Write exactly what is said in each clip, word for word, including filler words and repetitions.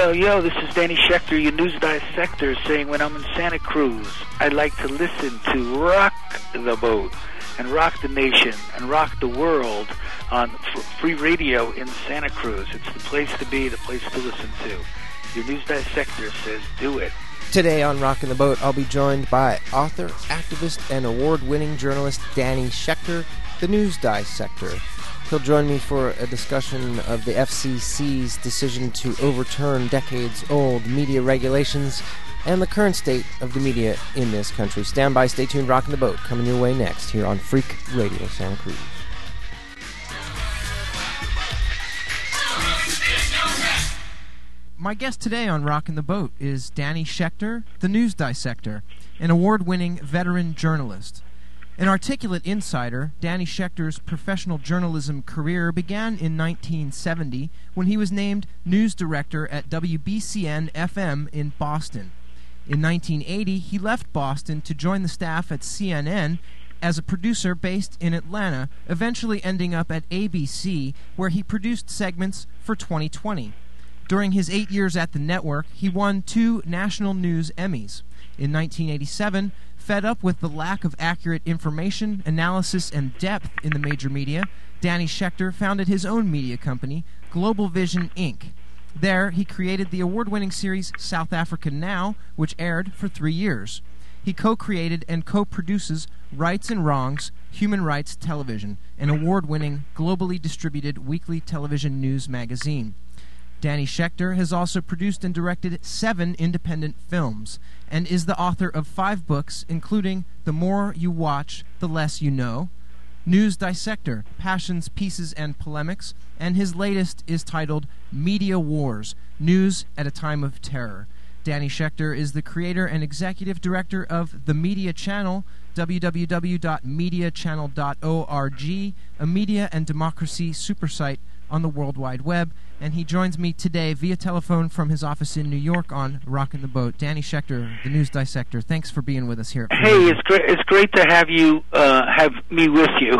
Yo, yo, this is Danny Schechter, your news dissector, saying when I'm in Santa Cruz, I like to listen to Rock the Boat and Rock the Nation and Rock the World on f- free radio in Santa Cruz. It's the place to be, the place to listen to. Your news dissector says do it. Today on Rockin' the Boat, I'll be joined by author, activist, and award-winning journalist Danny Schechter, the news dissector. He'll join me for a discussion of the F C C's decision to overturn decades-old media regulations and the current state of the media in this country. Stand by, stay tuned, Rockin' the Boat, coming your way next here on Freak Radio Santa Cruz. My guest today on Rockin' the Boat is Danny Schechter, the news dissector, an award-winning veteran journalist. An articulate insider, Danny Schechter's professional journalism career began in nineteen seventy when he was named news director at W B C N F M in Boston. In nineteen eighty, he left Boston to join the staff at C N N as a producer based in Atlanta, eventually ending up at A B C, where he produced segments for twenty twenty. During his eight years at the network, he won two National News Emmys. In nineteen eighty-seven, fed up with the lack of accurate information, analysis, and depth in the major media, Danny Schechter founded his own media company, Global Vision, Incorporated. There, he created the award-winning series South Africa Now, which aired for three years. He co-created and co-produces Rights and Wrongs, Human Rights Television, an award-winning, globally distributed weekly television news magazine. Danny Schechter has also produced and directed seven independent films, and is the author of five books, including The More You Watch, The Less You Know, News Dissector, Passions, Pieces, and Polemics, and his latest is titled Media Wars, News at a Time of Terror. Danny Schechter is the creator and executive director of The Media Channel, w w w dot media channel dot org, a media and democracy supersite on the World Wide Web, and he joins me today via telephone from his office in New York on Rockin' the Boat. Danny Schechter, the news dissector, thanks for being with us here. Hey, it's great. It's great to have you, uh, have me with you.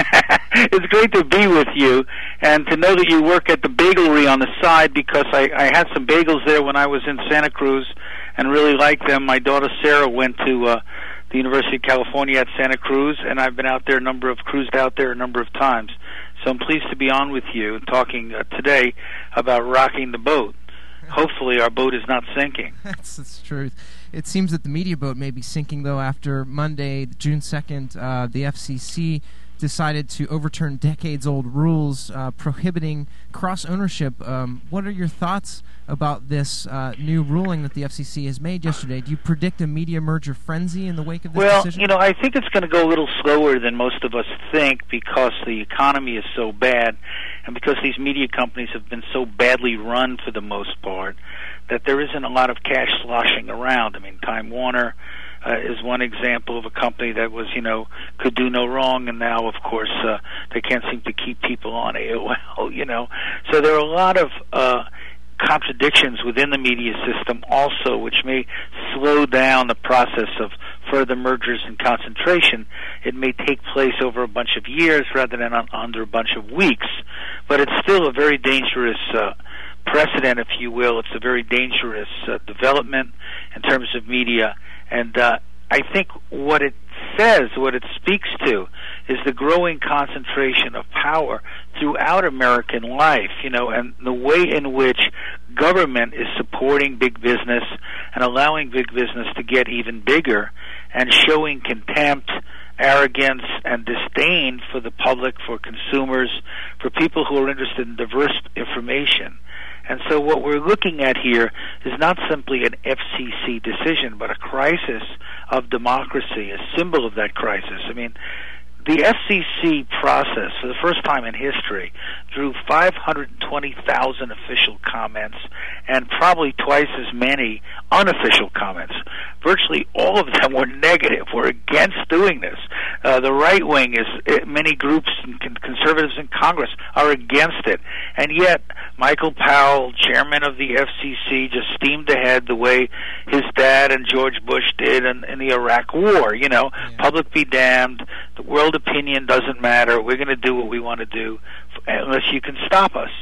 It's great to be with you, and to know that you work at the Bagelery on the side, because I, I had some bagels there when I was in Santa Cruz, and really liked them. My daughter Sarah went to uh, the University of California at Santa Cruz, and I've been out there a number of cruised out there a number of times. So I'm pleased to be on with you and talking uh, today about rocking the boat. Hopefully our boat is not sinking. That's the truth. It seems that the media boat may be sinking, though, after Monday, June second, uh, the F C C decided to overturn decades-old rules uh, prohibiting cross-ownership. Um, what are your thoughts about this uh, new ruling that the F C C has made yesterday? Do you predict a media merger frenzy in the wake of this well, decision? Well, you know, I think it's going to go a little slower than most of us think, because the economy is so bad, and because these media companies have been so badly run for the most part, that there isn't a lot of cash sloshing around. I mean, Time Warner Uh, is one example of a company that was, you know, could do no wrong, and now, of course, uh, they can't seem to keep people on A O L, you know. So there are a lot of uh, contradictions within the media system also, which may slow down the process of further mergers and concentration. It may take place over a bunch of years rather than on, under a bunch of weeks, but it's still a very dangerous uh, precedent, if you will. It's a very dangerous uh, development in terms of media. And uh, I think what it says, what it speaks to, is the growing concentration of power throughout American life, you know, and the way in which government is supporting big business and allowing big business to get even bigger, and showing contempt, arrogance, and disdain for the public, for consumers, for people who are interested in diverse information. And so what we're looking at here is not simply an F C C decision, but a crisis of democracy, a symbol of that crisis. I mean, the F C C process, for the first time in history, drew five hundred twenty thousand official comments and probably twice as many unofficial comments. Virtually all of them were negative, were against doing this. Uh, the right wing is, uh, many groups and con- conservatives in Congress are against it. And yet, Michael Powell, chairman of the F C C, just steamed ahead the way his dad and George Bush did in, in the Iraq War. You know, yeah. Public be damned, the world opinion doesn't matter, we're going to do what we want to do unless you can stop us.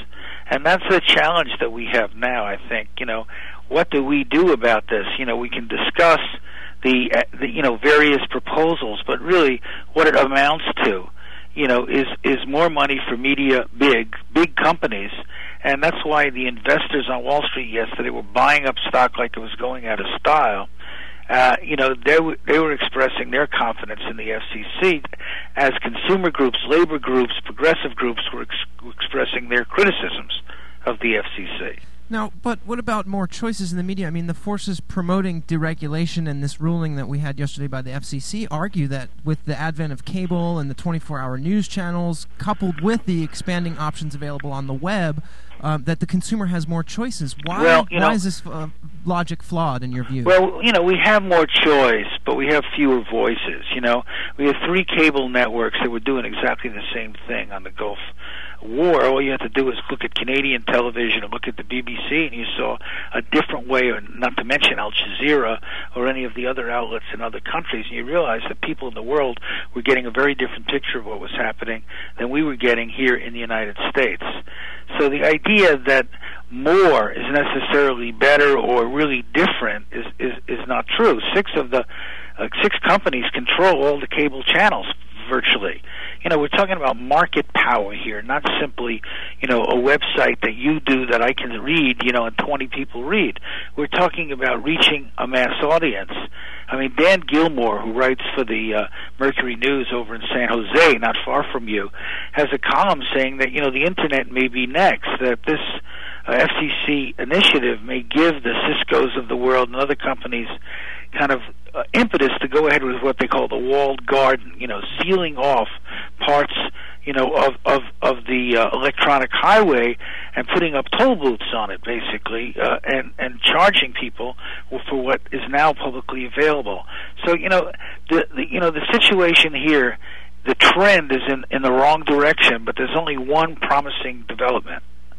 And that's the challenge that we have now, I think. You know, what do we do about this? You know, we can discuss the, uh, the you know, various proposals, but really what it amounts to, you know, is, is more money for media, big, big companies. And that's why the investors on Wall Street yesterday were buying up stock like it was going out of style. Uh, you know, they, w- they were expressing their confidence in the F C C as consumer groups, labor groups, progressive groups were ex- expressing their criticisms of the F C C. Now, but what about more choices in the media? I mean, the forces promoting deregulation and this ruling that we had yesterday by the F C C argue that with the advent of cable and the twenty-four hour news channels, coupled with the expanding options available on the web, um, that the consumer has more choices. Why, well, you why know, is this uh, logic flawed in your view? Well, you know, we have more choice, but we have fewer voices. You know, we have three cable networks that were doing exactly the same thing on the Gulf War. All you have to do is look at Canadian television and look at the B B C, and you saw a different way, or not to mention Al Jazeera or any of the other outlets in other countries, and you realize that people in the world were getting a very different picture of what was happening than we were getting here in the United States. So the idea that more is necessarily better or really different is, is, is not true. Six of the uh, six companies control all the cable channels virtually. You know, we're talking about market power here, not simply, you know, a website that you do that I can read, you know, and twenty people read. We're talking about reaching a mass audience. I mean, Dan Gilmore, who writes for the uh, Mercury News over in San Jose, not far from you, has a column saying that, you know, the Internet may be next, that this uh, F C C initiative may give the Ciscos of the world and other companies kind of uh, impetus to go ahead with what they call the walled garden, you know, sealing off parts, you know, of of of the uh, electronic highway and putting up toll booths on it, basically, uh, and and charging people for what is now publicly available. So, you know, the, the you know the situation here, the trend is in in the wrong direction, but there's only one promising development.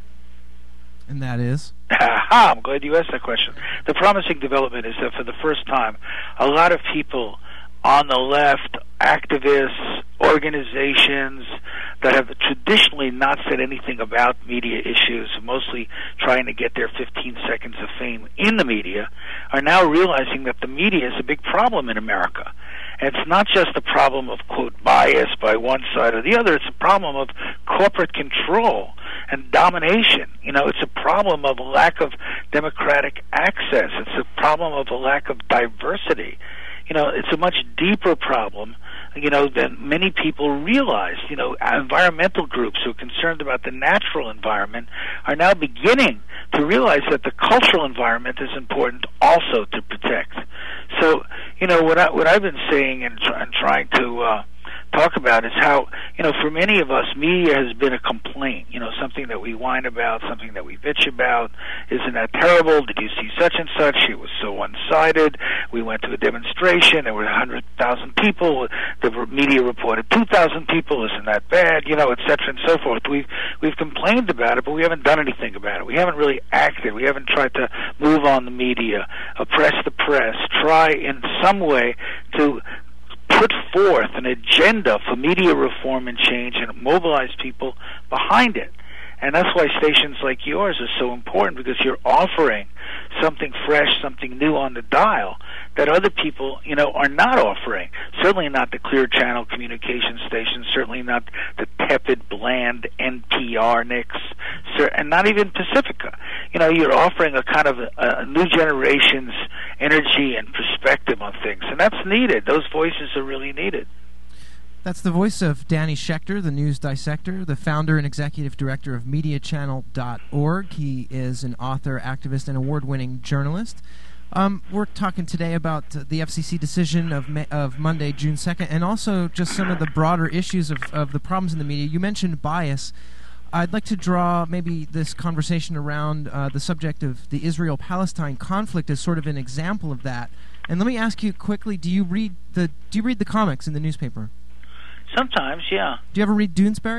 And that is? Aha, I'm glad you asked that question. The promising development is that for the first time, a lot of people on the left, activists, organizations that have traditionally not said anything about media issues, mostly trying to get their fifteen seconds of fame in the media, are now realizing that the media is a big problem in America. And it's not just a problem of, quote, bias by one side or the other. It's a problem of corporate control and domination. You know, it's a problem of a lack of democratic access. It's a problem of a lack of diversity. You know, it's a much deeper problem, you know, than many people realize. You know, environmental groups who are concerned about the natural environment are now beginning to realize that the cultural environment is important also to protect. So, you know, what, I, what I've been saying and, try, and trying to uh, talk about is how, you know, for many of us, media has been a complaint, you know, something that we whine about, something that we bitch about. Isn't that terrible? Did you see such and such? It was so one-sided. We went to a demonstration. There were one hundred thousand people. The media reported two thousand people. Isn't that bad? You know, et cetera and so forth. We've, we've complained about it, but we haven't done anything about it. We haven't really acted. We haven't tried to move on the media, oppress the press, try in some way to put forth an agenda for media reform and change and mobilize people behind it. And that's why stations like yours are so important, because you're offering something fresh, something new on the dial that other people, you know, are not offering. Certainly not the Clear Channel communication stations, certainly not the tepid, bland N P R nicks, and not even Pacifica. You know, you're offering a kind of a, a new generation's energy and perspective on things, and that's needed. Those voices are really needed. That's the voice of Danny Schechter, the news dissector, the founder and executive director of media channel dot org. He is an author, activist, and award-winning journalist. Um, we're talking today about the F C C decision of May, of Monday, June second, and also just some of the broader issues of, of the problems in the media. You mentioned bias. I'd like to draw maybe this conversation around uh, the subject of the Israel-Palestine conflict as sort of an example of that. And let me ask you quickly: Do you read the Do you read the comics in the newspaper? Sometimes, yeah. Do you ever read Doonesbury?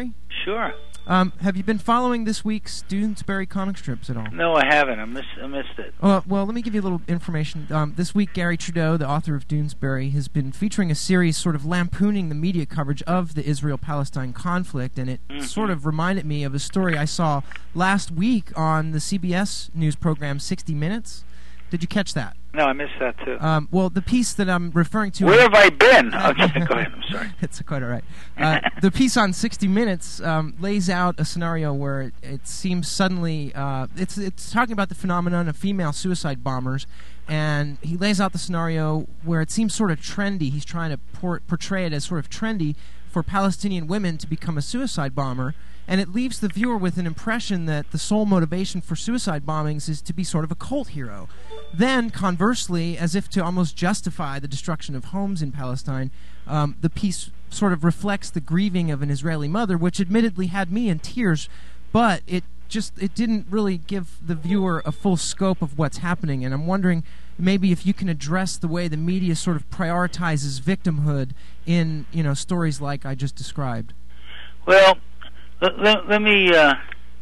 Sure. Um, have you been following this week's Doonesbury comic strips at all? No, I haven't. I, miss, I missed it. Uh, well, let me give you a little information. Um, this week, Gary Trudeau, the author of Doonesbury, has been featuring a series sort of lampooning the media coverage of the Israel-Palestine conflict, and it mm-hmm. sort of reminded me of a story I saw last week on the C B S news program sixty minutes. Did you catch that? No, I missed that too. Um, well, the piece that I'm referring to... Where have I been? Okay, go ahead, I'm sorry. It's quite all right. Uh, the piece on sixty minutes um, lays out a scenario where it, it seems suddenly... Uh, it's, it's talking about the phenomenon of female suicide bombers, and he lays out the scenario where it seems sort of trendy. He's trying to por- portray it as sort of trendy for Palestinian women to become a suicide bomber, and it leaves the viewer with an impression that the sole motivation for suicide bombings is to be sort of a cult hero. Then, conversely, as if to almost justify the destruction of homes in Palestine, um, the piece sort of reflects the grieving of an Israeli mother, which admittedly had me in tears, but it just it didn't really give the viewer a full scope of what's happening. And I'm wondering maybe if you can address the way the media sort of prioritizes victimhood in, you know, stories like I just described. Well, let, let, let me, uh,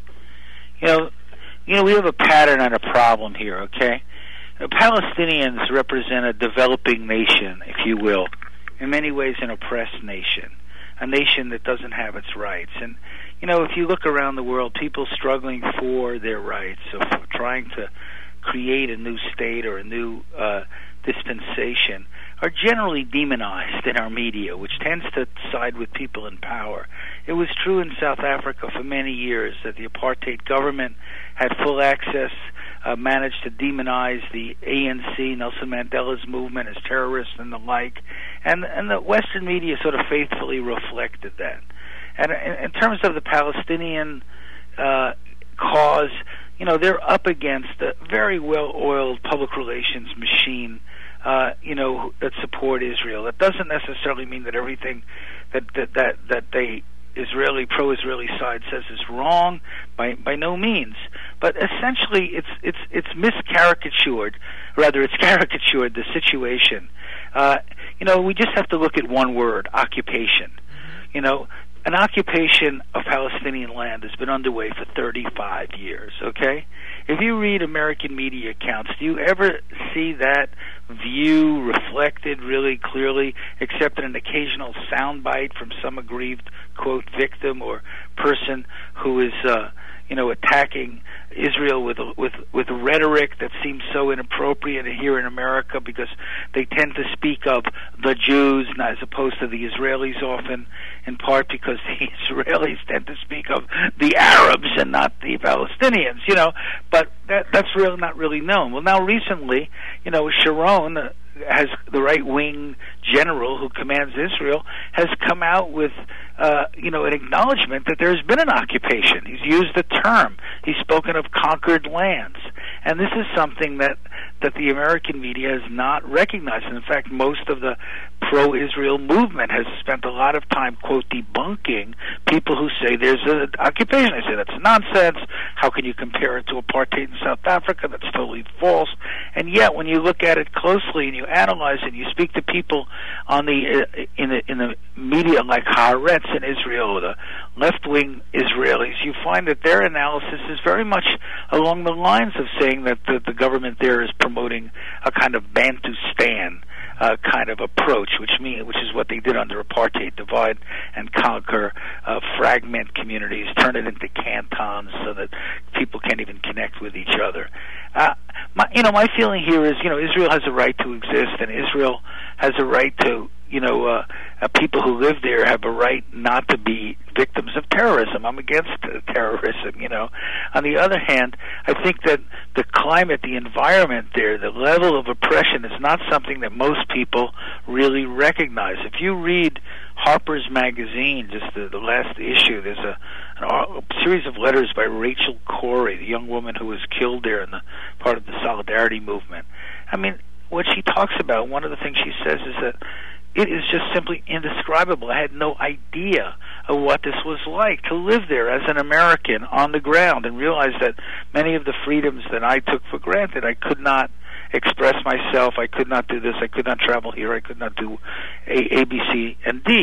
you know, you know, we have a pattern and a problem here, okay? The Palestinians represent a developing nation, if you will, in many ways an oppressed nation, a nation that doesn't have its rights. And, you know, if you look around the world, people struggling for their rights, so for trying to create a new state or a new uh, dispensation, are generally demonized in our media, which tends to side with people in power. It was true in South Africa for many years that the apartheid government had full access, uh, managed to demonize the A N C, Nelson Mandela's movement, as terrorists and the like, and and the Western media sort of faithfully reflected that. And in, in terms of the Palestinian uh, cause, you know, they're up against a very well-oiled public relations machine, uh, you know, that support Israel. That doesn't necessarily mean that everything that that that, that they Israeli pro-Israeli side says is wrong, by by no means. But essentially, it's it's it's miscaricatured, rather it's caricatured the situation. Uh, you know, we just have to look at one word: occupation. You know, an occupation of Palestinian land has been underway for thirty-five years, okay? If you read American media accounts, do you ever see that view reflected really clearly, except in an occasional soundbite from some aggrieved, quote, victim or person who is, uh, you know, attacking Israel with with with rhetoric that seems so inappropriate here in America because they tend to speak of the Jews as opposed to the Israelis often, in part because the Israelis tend to speak of the Arabs and not the Palestinians, you know, but that that's really not really known. Well, now recently, you know, Sharon, uh, has the right-wing general who commands Israel, has come out with, uh, you know, an acknowledgement that there's been an occupation. He's used the term. He's spoken of conquered lands. And this is something that, that the American media has not recognized. And in fact, most of the pro-Israel movement has spent a lot of time, quote, debunking people who say there's an occupation. They say that's nonsense. How can you compare it to apartheid in South Africa? That's totally false. And yet, when you look at it closely and you analyze it, and you speak to people on the uh, in the in the media like Haaretz in Israel or the left-wing Israelis, you find that their analysis is very much along the lines of saying that the, the government there is promoting a kind of Bantustan uh, kind of approach, which mean which is what they did under apartheid: divide and conquer, uh, fragment communities, turn it into cantons so that people can't even connect with each other. Uh, my, you know, my feeling here is, you know, Israel has a right to exist, and Israel has a right to, you know, uh, uh, people who live there have a right not to be victims of terrorism. I'm against uh, terrorism, you know. On the other hand, I think that the climate, the environment there, the level of oppression is not something that most people really recognize. If you read Harper's Magazine, just the, the last issue, there's a, an, a series of letters by Rachel Corrie, the young woman who was killed there in the part of the Solidarity movement. I mean, what she talks about, one of the things she says is that it is just simply indescribable. I had no idea of what this was like to live there as an American on the ground and realize that many of the freedoms that I took for granted, I could not express myself, I could not do this, I could not travel here, I could not do A, A B, C, and D.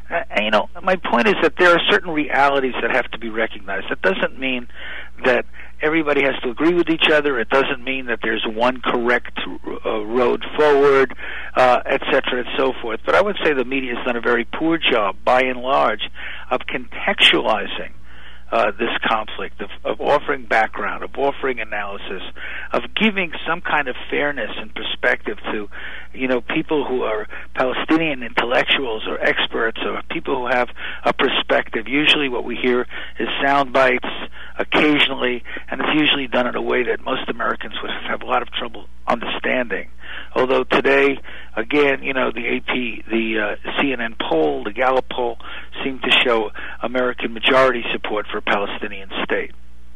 Uh, and, you know, my point is that there are certain realities that have to be recognized. That doesn't mean that everybody has to agree with each other. It doesn't mean that there's one correct uh, road forward, uh, et cetera, and so forth. But I would say the media has done a very poor job, by and large, of contextualizing Uh, this conflict, of, of offering background, of offering analysis, of giving some kind of fairness and perspective to, you know, people who are Palestinian intellectuals or experts or people who have a perspective. Usually what we hear is sound bites occasionally, and it's usually done in a way that most Americans would have a lot of trouble understanding. Although today, again, you know, the A P, the uh, C N N poll, the Gallup poll, seem to show American majority support for a Palestinian state.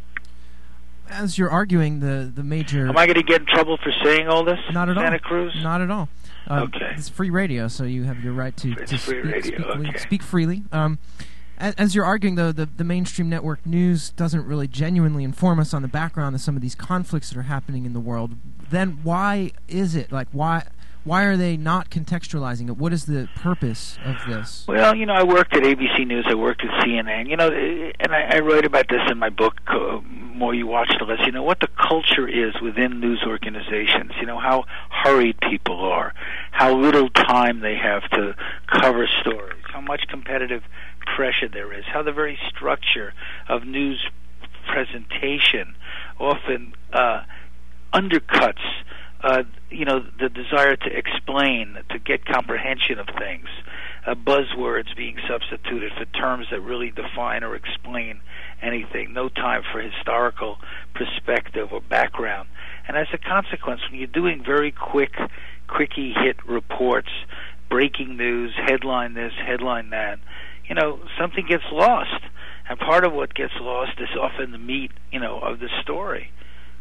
As you're arguing the, the major... Am I going to get in trouble for saying all this, Not at Santa all. Cruz? Not at all. Uh, okay. It's free radio, so you have your right to, it's to free speak, radio. speak, Okay. speak freely. Um, as, as you're arguing, though, the, the mainstream network news doesn't really genuinely inform us on the background of some of these conflicts that are happening in the world. Then why is it? Like, why... Why are they not contextualizing it? What is the purpose of this? Well, you know, I worked at A B C News. I worked at C N N. You know, and I, I write about this in my book, uh, More You Watch, the Less You Know, what the culture is within news organizations. You know, how hurried people are, how little time they have to cover stories, how much competitive pressure there is, how the very structure of news presentation often uh, undercuts Uh, you know, the desire to explain, to get comprehension of things, uh, buzzwords being substituted for terms that really define or explain anything, no time for historical perspective or background. And as a consequence, when you're doing very quick, quickie hit reports, breaking news, headline this, headline that, you know, something gets lost. And part of what gets lost is often the meat, you know, of the story.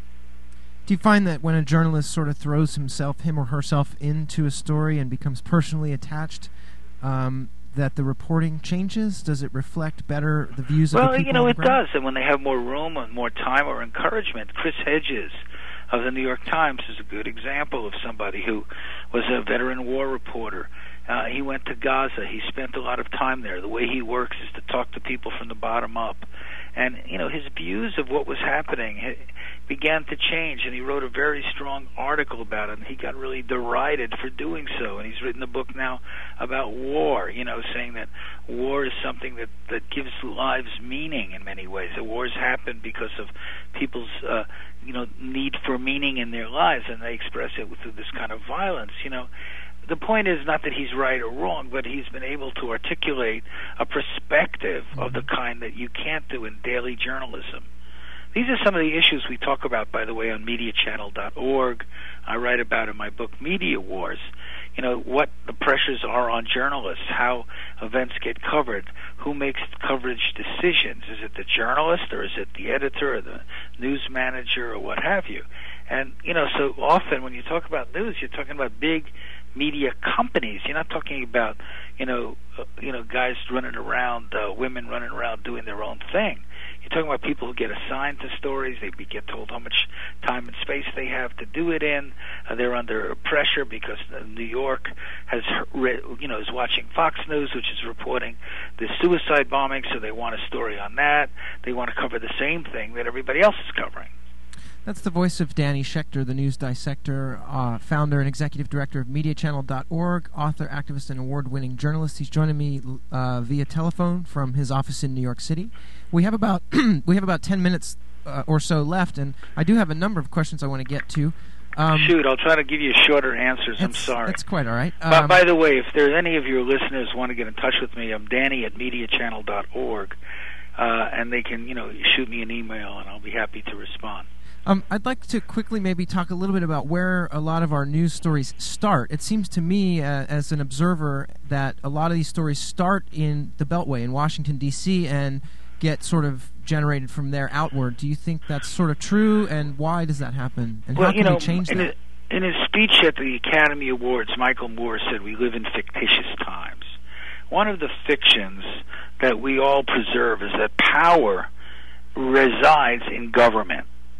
Do you find that when a journalist sort of throws himself, him or herself, into a story and becomes personally attached, um, that the reporting changes? Does it reflect better the views well, of the people? Well, you know, on the it ground? does. And when they have more room and more time or encouragement, Chris Hedges of the New York Times is a good example of somebody who was a veteran war reporter. Uh, he went to Gaza. He spent a lot of time there. The way he works is to talk to people from the bottom up. And, you know, his views of what was happening began to change, and he wrote a very strong article about it, and he got really derided for doing so. And he's written a book now about war, you know, saying that war is something that, that gives lives meaning in many ways. That wars happen because of people's, uh, you know, need for meaning in their lives, and they express it through this kind of violence, you know. The point is not that he's right or wrong, but he's been able to articulate a perspective of the kind that you can't do in daily journalism. These are some of the issues we talk about, by the way, on media channel dot org. I write about in my book, Media Wars, you know, what the pressures are on journalists, how events get covered, who makes coverage decisions. Is it the journalist, or is it the editor, or the news manager, or what have you? And, you know, so often when you talk about news, you're talking about big media companies. You're not talking about, you know, uh, you know, guys running around, uh, women running around doing their own thing. You're talking about people who get assigned to stories. They be, get told how much time and space they have to do it in. Uh, they're under pressure because uh, New York has, re- you know, is watching Fox News, which is reporting the suicide bombing, so they want a story on that. They want to cover the same thing that everybody else is covering. That's the voice of Danny Schechter, the news dissector, uh, founder and executive director of media channel dot org, author, activist, and award-winning journalist. He's joining me uh, via telephone from his office in New York City. We have about we have about ten minutes uh, or so left, and I do have a number of questions I want to get to. Um, Shoot, I'll try to give you shorter answers. I'm sorry. That's quite all right. Um, by, by the way, if there any of your listeners want to get in touch with me, I'm Danny at media channel dot org, uh, and they can, you know, shoot me an email, and I'll be happy to respond. Um, I'd like to quickly maybe talk a little bit about where a lot of our news stories start. It seems to me, uh, as an observer, that a lot of these stories start in the Beltway in Washington, D C and get sort of generated from there outward. Do you think that's sort of true, and why does that happen? And well, how can you know, we change in that? A, in his speech at the Academy Awards, Michael Moore said, "We live in fictitious times." One of the fictions that we all preserve is that power resides in government.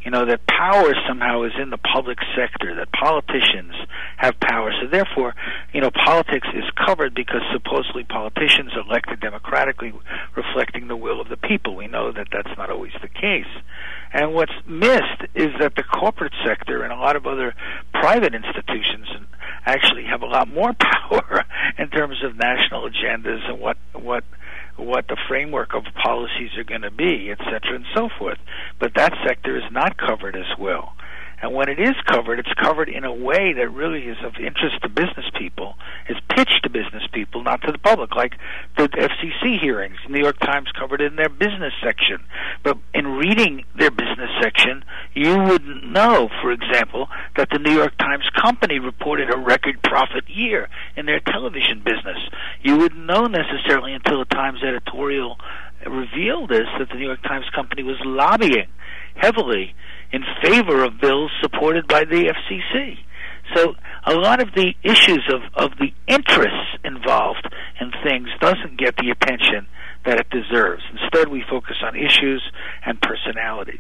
you know, that power somehow is in the public sector, that politicians have power. So therefore, you know, politics is covered because supposedly politicians are elected democratically, reflecting the will of the people. We know that that's not always the case. And what's missed is that the corporate sector and a lot of other private institutions actually have a lot more power in terms of national agendas and what what what the framework of policies are going to be, et cetera, and so forth. But that sector is not covered as well. And when it is covered, it's covered in a way that really is of interest to business people, is pitched to business people, not to the public, like the F C C hearings. New York Times covered it in their business section. But in reading their business section, you wouldn't know, for example, that the New York Times company reported a record profit year in their television business. You wouldn't know necessarily until the Times editorial revealed this, that the New York Times company was lobbying heavily in favor of bills supported by the F C C. So a lot of the issues of, of the interests involved in things doesn't get the attention that it deserves. Instead, we focus on issues and personalities.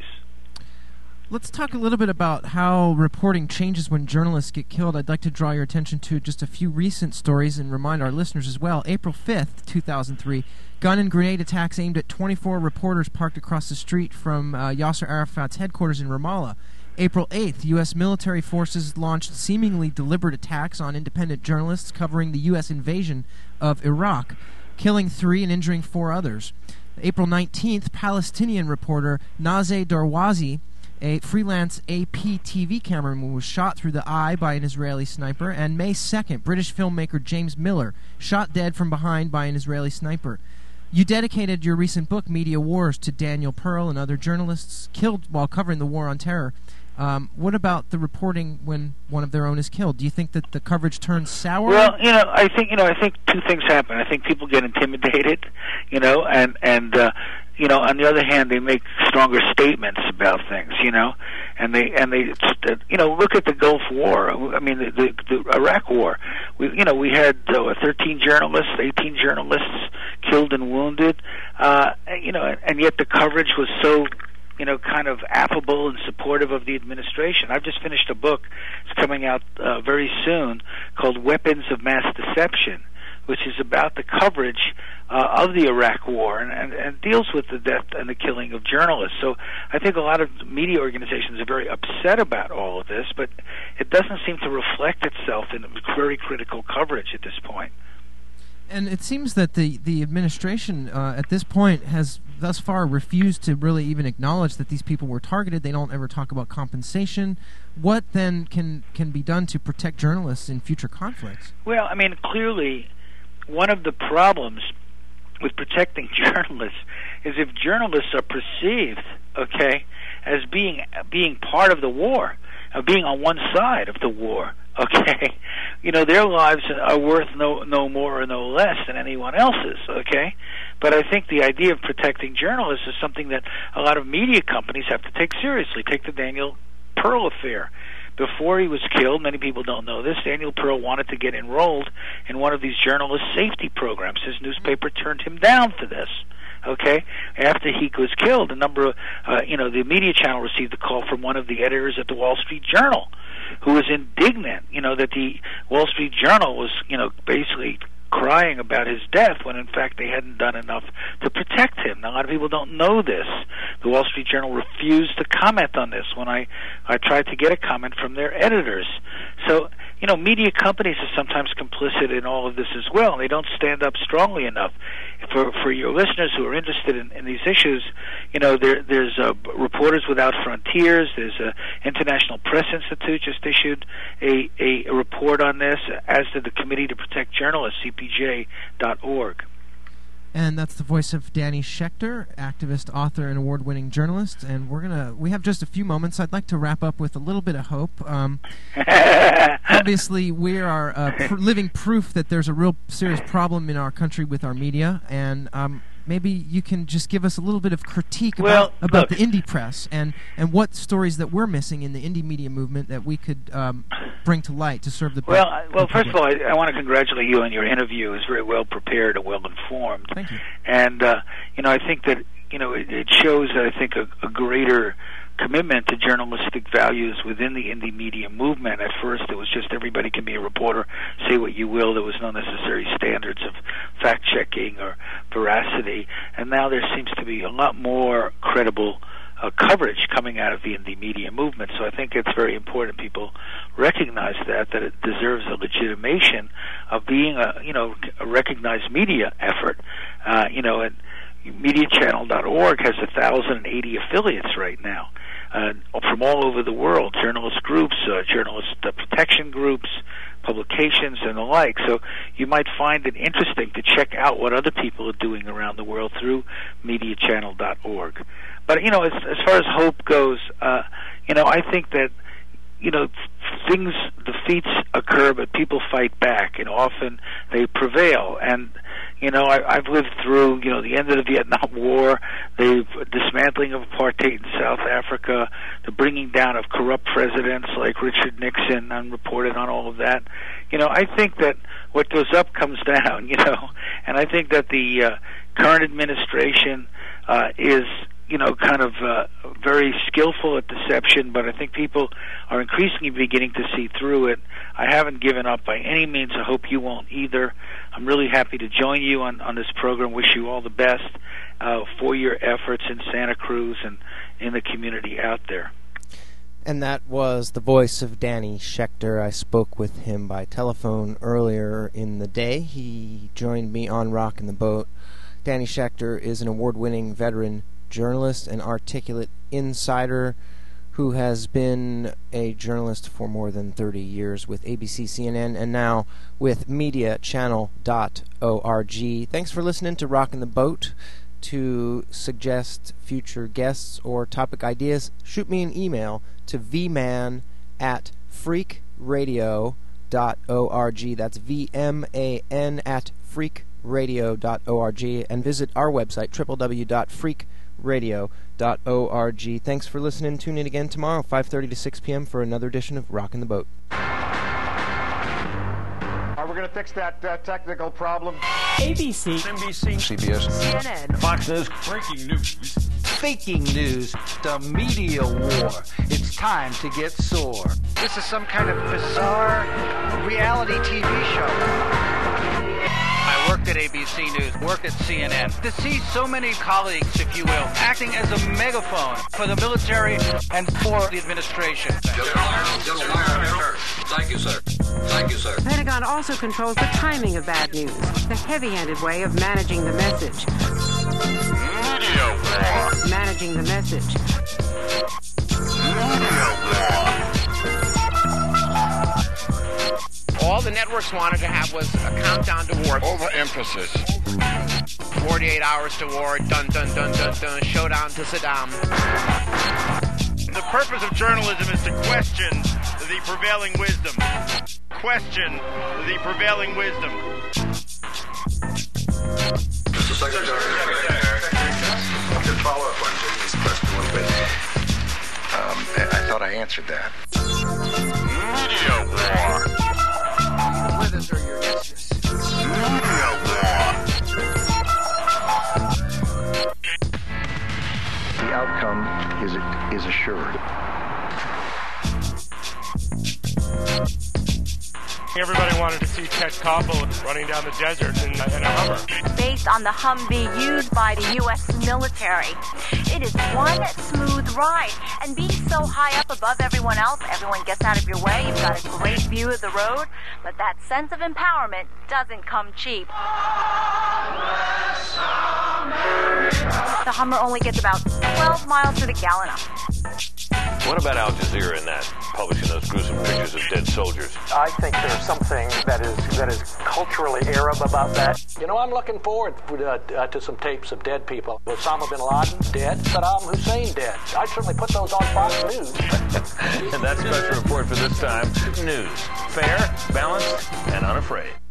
Let's talk a little bit about how reporting changes when journalists get killed. I'd like to draw your attention to just a few recent stories and remind our listeners as well. April fifth, two thousand three, gun and grenade attacks aimed at twenty-four reporters parked across the street from uh, Yasser Arafat's headquarters in Ramallah. April eighth, U S military forces launched seemingly deliberate attacks on independent journalists covering the U S invasion of Iraq, killing three and injuring four others. April nineteenth, Palestinian reporter Nazeh Darwazi, a freelance A P T V cameraman, was shot through the eye by an Israeli sniper. And May second, British filmmaker James Miller, shot dead from behind by an Israeli sniper. You dedicated your recent book, Media Wars, to Daniel Pearl and other journalists killed while covering the War on Terror. Um, what about the reporting when one of their own is killed? Do you think that the coverage turns sour? Well, you know, I think you know, I think two things happen. I think people get intimidated, you know, and and uh, you know, on the other hand, they make stronger statements about things, you know, and they and they, you know, look at the Gulf War. I mean, the, the, the Iraq War. We, you know, we had uh, thirteen journalists, eighteen journalists killed and wounded, uh, you know, and yet the coverage was so, you know, kind of affable and supportive of the administration. I've just finished a book. It's coming out uh, very soon called Weapons of Mass Deception, which is about the coverage uh, of the Iraq War and, and, and deals with the death and the killing of journalists. So I think a lot of media organizations are very upset about all of this, but it doesn't seem to reflect itself in very critical coverage at this point. And it seems that the, the administration uh, at this point has thus far refused to really even acknowledge that these people were targeted. They don't ever talk about compensation. What then can, can be done to protect journalists in future conflicts? Well, I mean, clearly one of the problems with protecting journalists is if journalists are perceived, okay, as being being part of the war, of being on one side of the war, okay, you know, their lives are worth no no more or no less than anyone else's, okay? But I think the idea of protecting journalists is something that a lot of media companies have to take seriously. Take the Daniel Pearl affair. Before he was killed, many people don't know this, Daniel Pearl wanted to get enrolled in one of these journalist safety programs. His newspaper turned him down for this. Okay, after he was killed, a number of, uh, you know, the media channel received a call from one of the editors at the Wall Street Journal, who was indignant, you know, that the Wall Street Journal was, you know, basically crying about his death when in fact they hadn't done enough to protect him. Now, a lot of people don't know this. The Wall Street Journal refused to comment on this when I, I tried to get a comment from their editors. So, you know, media companies are sometimes complicit in all of this as well, and they don't stand up strongly enough. For for your listeners who are interested in, in these issues, you know, there, there's uh, Reporters Without Frontiers, there's a International Press Institute just issued a, a, a report on this, as did the Committee to Protect Journalists, C P J dot org. And that's the voice of Danny Schechter, activist, author, and award-winning journalist. And we're gonna we have just a few moments. I'd like to wrap up with a little bit of hope. Um, obviously, we are uh, pr- living proof that there's a real serious problem in our country with our media, and um, maybe you can just give us a little bit of critique well, about, about look, the indie press and, and what stories that we're missing in the indie media movement that we could um, bring to light to serve the well. the I, well, first public. of all, I, I want to congratulate you on your interview. It was very well prepared and well informed. Thank you. And uh, you know, I think that you know it, it shows, I think, a, a greater commitment to journalistic values within the indie media movement. At first, it was just everybody can be a reporter, say what you will. There was no necessary standards of fact-checking or veracity. And now there seems to be a lot more credible uh, coverage coming out of the indie media movement. So I think it's very important people recognize that, that it deserves a legitimation of being a, you know, a recognized media effort. Uh, you know, and media channel dot org has one thousand eighty affiliates right now uh, from all over the world, journalist groups, uh, journalist uh, protection groups, publications, and the like. So you might find it interesting to check out what other people are doing around the world through media channel dot org. But, you know, as, as far as hope goes, uh, you know, I think that, you know, things, defeats occur, but people fight back, and often they prevail. And, you know, I, I've lived through, you know, the end of the Vietnam War, the dismantling of apartheid in South Africa, the bringing down of corrupt presidents like Richard Nixon, unreported on all of that. You know, I think that what goes up comes down, you know, and I think that the uh, current administration uh, is, you know, kind of uh, very skillful at deception, but I think people are increasingly beginning to see through it. I haven't given up by any means. I hope you won't either. I'm really happy to join you on, on this program. Wish you all the best uh, for your efforts in Santa Cruz and in the community out there. And that was the voice of Danny Schechter. I spoke with him by telephone earlier in the day. He joined me on Rockin' the Boat. Danny Schechter is an award-winning veteran journalist and articulate insider who has been a journalist for more than thirty years with A B C, C N N, and now with media channel dot org. Thanks for listening to Rockin' the Boat. To suggest future guests or topic ideas, shoot me an email to v man at freak radio dot org. That's V M A N at freak radio dot org, and visit our website, w w w dot freak radio dot org. Thanks for listening. Tune in again tomorrow, five thirty to six p.m. for another edition of Rockin' the Boat. Are we going to fix that uh, technical problem? A B C, N B C, C B S, C N N, Fox News, breaking news, faking news, the media war. It's time to get sore. This is some kind of bizarre reality T V show. I worked at A B C News, worked at C N N. To see so many colleagues, if you will, acting as a megaphone for the military and for the administration. Thank you, sir. Thank you, sir. The Pentagon also controls the timing of bad news, the heavy-handed way of managing the message. Media war. Managing the message. Media war. All the networks wanted to have was a countdown to war. Overemphasis. forty-eight hours to war, dun dun dun dun dun, showdown to Saddam. The purpose of journalism is to question the prevailing wisdom. Question the prevailing wisdom. Mister Secretary, I could follow up on Jimmy's question a little bit. Um, I thought I answered that. Media war. With us or your mistress. Media war. The outcome is is assured. Everybody wanted to see Ted Koppel running down the desert in, in a Hummer. Based on the Humvee used by the U S military. It is one smooth ride. And being so high up above everyone else, everyone gets out of your way. You've got a great view of the road. But that sense of empowerment doesn't come cheap. The Hummer only gets about twelve miles to the gallon up. What about Al Jazeera and that, publishing those gruesome pictures of dead soldiers? I think there's something that is that is culturally Arab about that. You know, I'm looking forward uh, uh, to some tapes of dead people. Osama bin Laden, dead. Saddam Hussein, dead. I'd certainly put those on Fox News. And that's special report for this time. News. Fair, balanced, and unafraid.